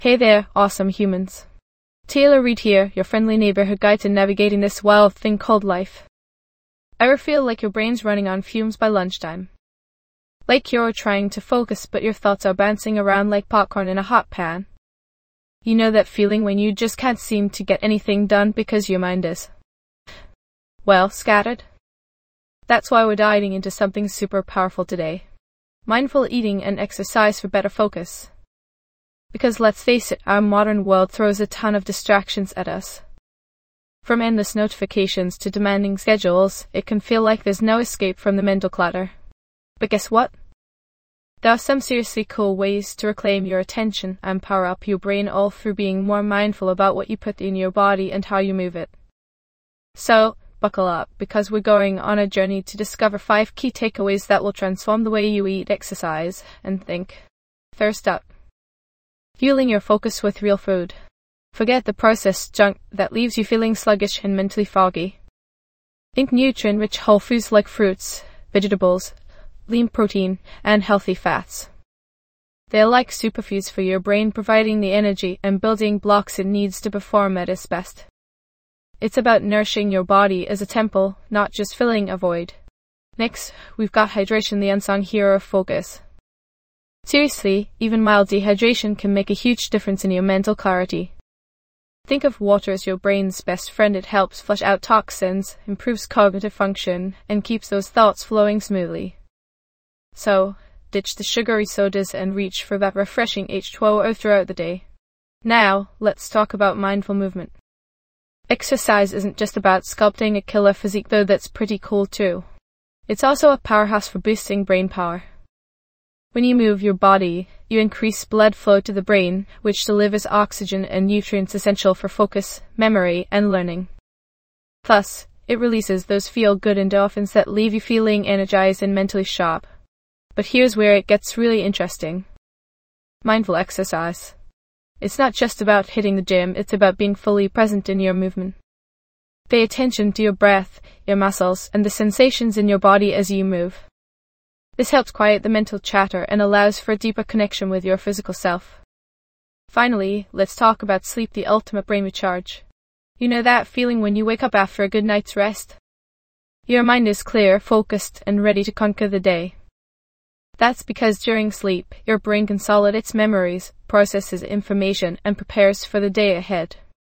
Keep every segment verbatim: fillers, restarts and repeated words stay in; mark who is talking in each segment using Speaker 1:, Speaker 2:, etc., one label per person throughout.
Speaker 1: Hey there, awesome humans. Taylor Reed here, your friendly neighborhood guide to navigating this wild thing called life. Ever feel like your brain's running on fumes by lunchtime? Like you're trying to focus but your thoughts are bouncing around like popcorn in a hot pan? You know that feeling when you just can't seem to get anything done because your mind is, well, scattered? That's why we're diving into something super powerful today. Mindful eating and exercise for better focus. Because let's face it, our modern world throws a ton of distractions at us. From endless notifications to demanding schedules, it can feel like there's no escape from the mental clutter. But guess what? There are some seriously cool ways to reclaim your attention and power up your brain, all through being more mindful about what you put in your body and how you move it. So, buckle up, because we're going on a journey to discover five key takeaways that will transform the way you eat, exercise, and think. First up, fueling your focus with real food. Forget the processed junk that leaves you feeling sluggish and mentally foggy. Think nutrient-rich whole foods like fruits, vegetables, lean protein, and healthy fats. They're like superfoods for your brain, providing the energy and building blocks it needs to perform at its best. It's about nourishing your body as a temple, not just filling a void. Next, we've got hydration, the unsung hero of focus. Seriously, even mild dehydration can make a huge difference in your mental clarity. Think of water as your brain's best friend. It helps flush out toxins, improves cognitive function, and keeps those thoughts flowing smoothly. So, ditch the sugary sodas and reach for that refreshing H two O throughout the day. Now, let's talk about mindful movement. Exercise isn't just about sculpting a killer physique, though that's pretty cool too. It's also a powerhouse for boosting brain power. When you move your body, you increase blood flow to the brain, which delivers oxygen and nutrients essential for focus, memory, and learning. Plus, it releases those feel-good endorphins that leave you feeling energized and mentally sharp. But here's where it gets really interesting. Mindful exercise. It's not just about hitting the gym, it's about being fully present in your movement. Pay attention to your breath, your muscles, and the sensations in your body as you move. This helps quiet the mental chatter and allows for a deeper connection with your physical self. Finally, let's talk about sleep, the ultimate brain recharge. You know that feeling when you wake up after a good night's rest? Your mind is clear, focused, and ready to conquer the day. That's because during sleep, your brain consolidates memories, processes information, and prepares for the day ahead.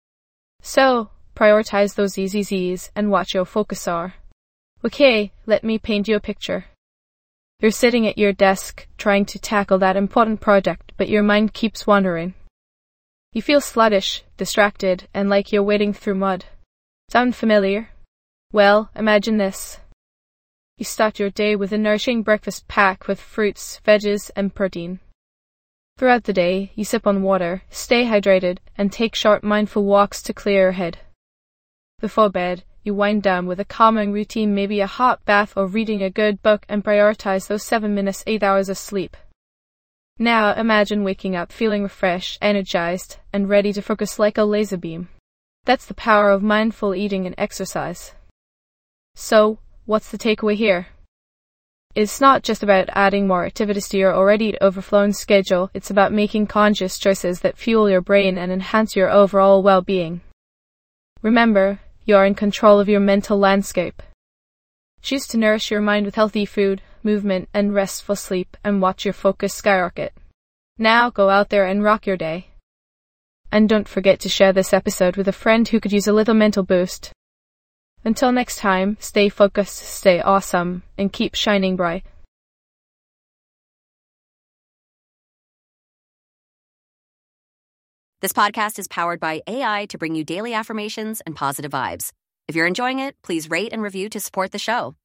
Speaker 1: So, prioritize those easy Z's and watch your focus soar. Okay, let me paint you a picture. You're sitting at your desk, trying to tackle that important project, but your mind keeps wandering. You feel sluggish, distracted, and like you're wading through mud. Sound familiar? Well, imagine this. You start your day with a nourishing breakfast packed with fruits, veggies, and protein. Throughout the day, you sip on water, stay hydrated, and take short mindful walks to clear your head. Before bed, you wind down with a calming routine, maybe a hot bath or reading a good book, and prioritize those seven minutes, eight hours of sleep. Now imagine waking up feeling refreshed, energized, and ready to focus like a laser beam. That's the power of mindful eating and exercise. So, what's the takeaway here? It's not just about adding more activities to your already overflowing schedule, it's about making conscious choices that fuel your brain and enhance your overall well-being. Remember, you are in control of your mental landscape. Choose to nourish your mind with healthy food, movement, and restful sleep, and watch your focus skyrocket. Now go out there and rock your day. And don't forget to share this episode with a friend who could use a little mental boost. Until next time, stay focused, stay awesome, and keep shining bright.
Speaker 2: This podcast is powered by A I to bring you daily affirmations and positive vibes. If you're enjoying it, please rate and review to support the show.